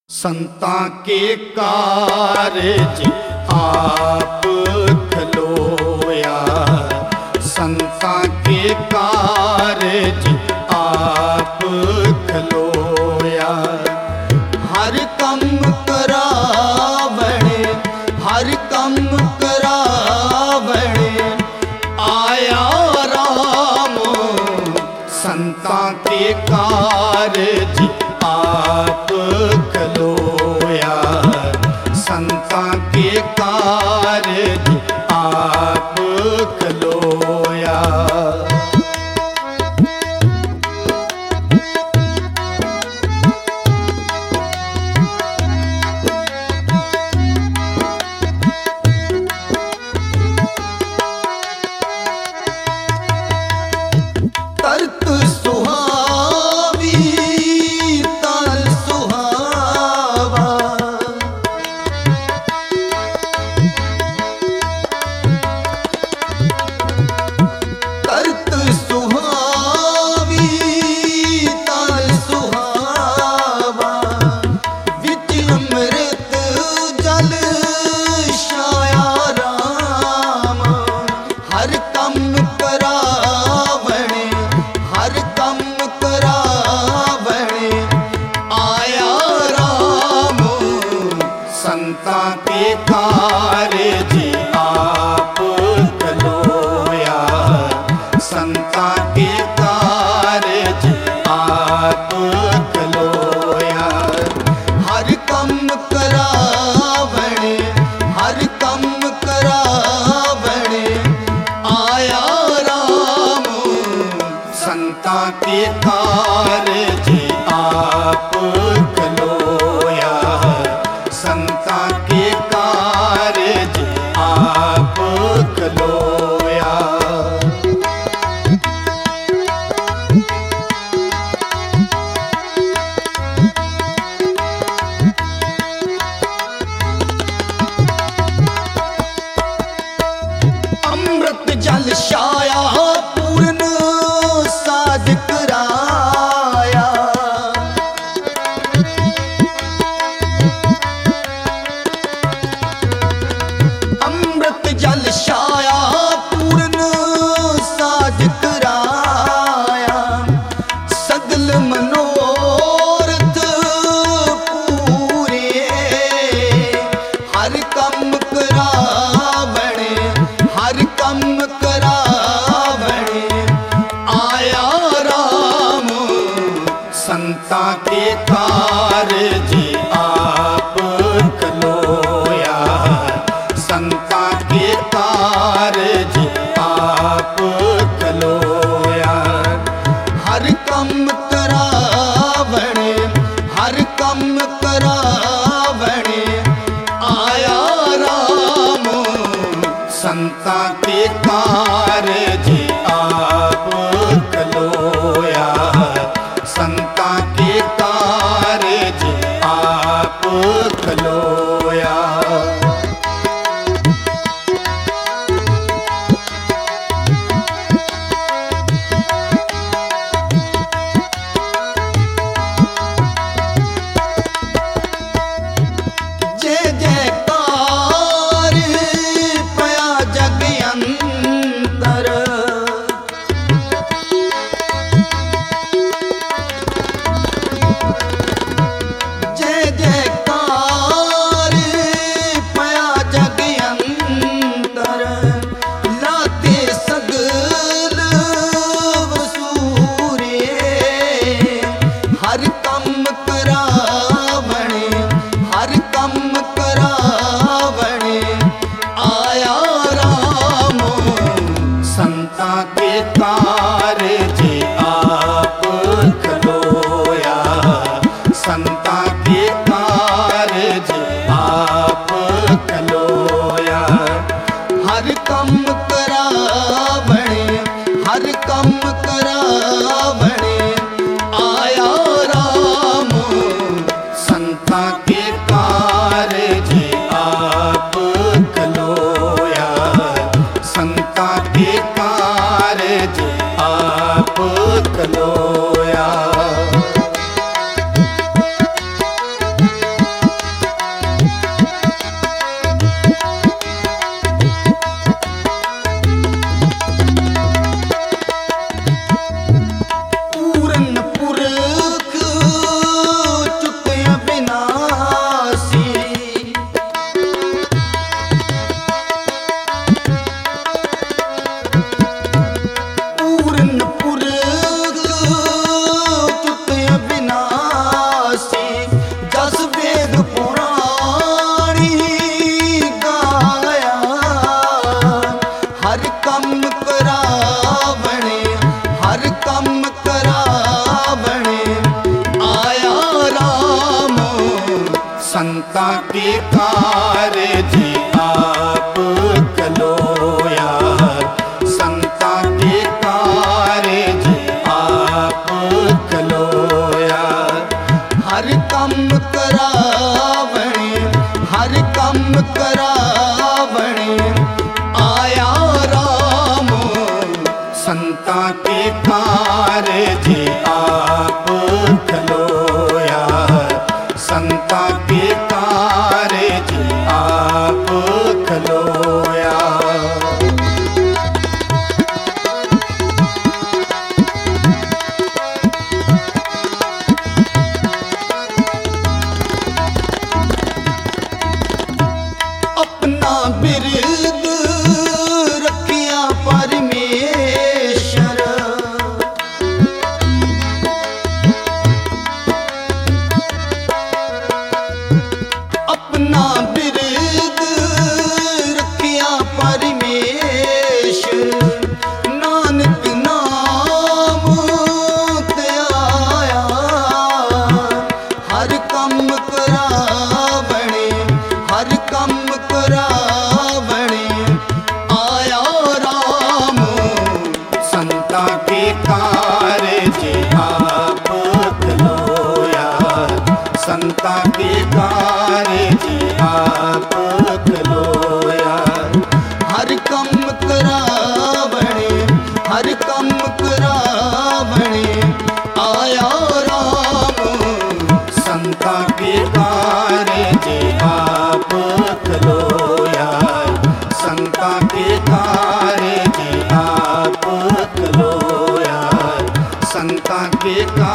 संतां के कारज आप खलोया, संतां के कारज आप खलोया। हर कम करावणे, हर कम करावणे आया राम। संतां के कारज आप खलोया, संतां के कारज आप खलोया। तरत सुहावी ताल सुहावा, तरत सुहावी ताल सुहावा। विच अमृत जल छाया राम। हर कम करावणे, हर कम करावणे आया राम। संतां के कारज आप खलोया, संतां के कारज आप खलोया। हर कम करावणे, हर कम करावणे आया राम। संतां के कारज आप खलोया, संतां के कारज आप खलोया। अमृत जल छाया पूर्ण साज कराया। अमृत जल छाया पूर्ण साज कराया। सगल मनोरथ पूरे, हर कम करावणे, हर कम करावणे आया राम। संतां के कारज आप खलोया, संतां के कारज आप खलोया। हर कम करावणे, हर कम करावणे आया राम। संतां के कारज आप खलोया, संतां के कारज आप खलोया। जय जयकार पया जग अंतर। जय जयकार पया जग अंतर। लाते सगल वसूरे, हर कम करावणे, हर कम करावणे आया राम। संतां के कारज आप खलोया, संतां के कारज आप खलोया। हर कम करावणे, हर कम करावणे आया राम। संतां के कारज आप खलोया, संतां के कारज आप खलोया। संतां के कारज आप कलोया, संतां के कारज आप कलोया। हर कम करावणे, हर कम करावणे आया राम, संतां के कारज आप कलोया, संतां के कारज आप कलोया। अपना बिरद रखिया परमेश्वर, अपना बिरद रखिया परमेश्वर, नानक नाम ते आया, हर कम करावणे, हर कम करावणे आया राम, संतां के कारज आप कलोया, संतां के कारज आप कलोया। हर कम करावणे, हर कम करावणे आया राम, संतां के कारज आप कलोया, संतां के कारज आप कलोया, संतां के